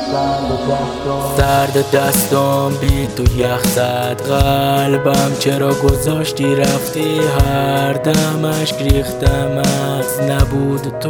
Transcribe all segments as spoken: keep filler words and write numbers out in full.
سرد دستم بی تو یخ زد قلبم، چرا گذاشتی رفتی؟ هر دم اشک ریختم از نبود تو.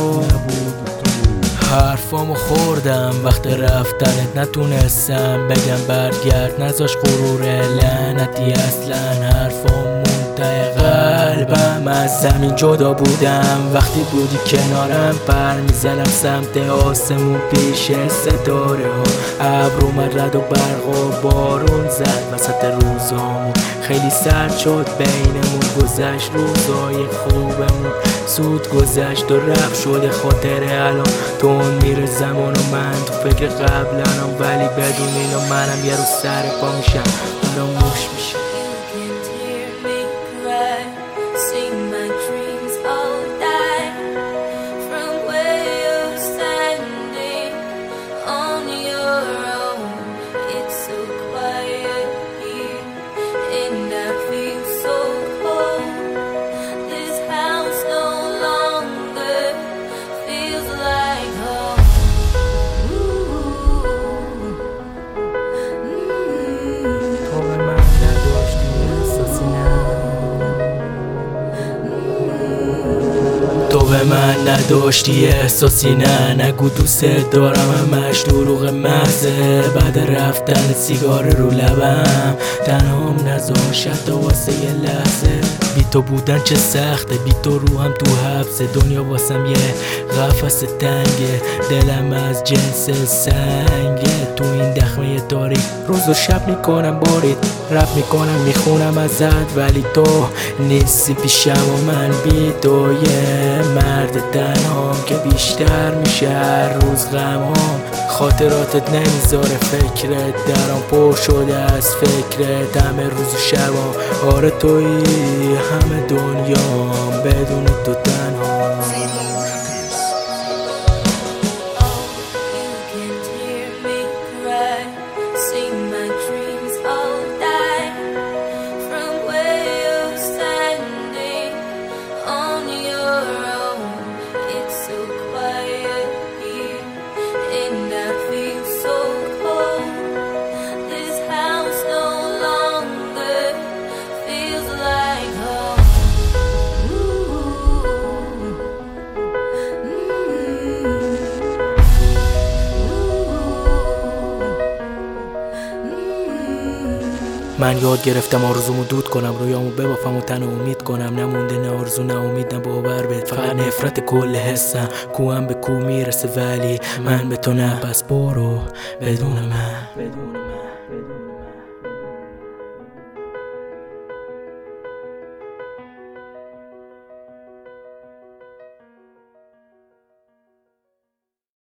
حرفامو خوردم وقت رفتنت، نتونستم بگم برگرد، نذاش غرور لعنتی اصلا حرفام منتهی قلبم. از زمین جدا بودم وقتی بودی کنارم، پر میزنم سمت آسمون پیش ستاره ها. ابر اومد رد و برق و بارون زد وسط روزامون، خیلی سرد شد بینمون، گذشت روزای خوبمون، زود گذشت و رفت شده خاطره الان. تون میره زمان و من تو فکر قبلنم، ولی بدون اینا منم یه روز سر پا میشم فراموش میشه. تو به من نداشتی احساسی، نه نگو دوست دارم، همش دروغ محضه. بعد رفتن سیگار رو لبم تنهام نذاش حتی واسه یه لحظه. بی تو بودن چه سخته، بی تو روحم تو حبسه، دنیا واسم یه قفس تنگه، دلم از جنس سنگه. تو این دخمه تاریک روز و شب میکنم بارید، رپ میکنم میخونم ازت، ولی تو نیستی پیشم و من بی تو یه مرد تنهام که بیشتر میشه هر روز غمام. خاطراتت نمیذاره فکرت درام پر شده از فکرت، همه روز و شبام. آره تویی همه دنیام، بدون تو تنها. من یاد گرفتم آرزومو دود کنم، رویامو ببافم و تن امید کنم، نمونده نه آرزو نه امید نه باور بهت، فقط نفرت کل حسم. کوام به کو میرسه ولی من به تو نه، پس برو بدون من.